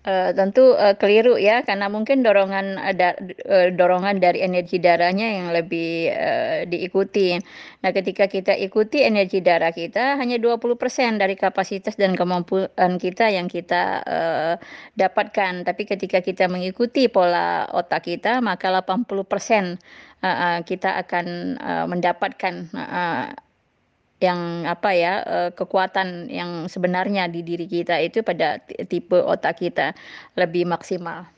Tentu, keliru ya, karena mungkin dorongan dari energi darahnya yang lebih, diikuti. Nah, ketika kita ikuti energi darah kita, hanya 20% dari kapasitas dan kemampuan kita yang kita, dapatkan. Tapi ketika kita mengikuti pola otak kita, maka 80%, kita akan, mendapatkan yang apa ya, kekuatan yang sebenarnya di diri kita itu pada tipe otak kita lebih maksimal.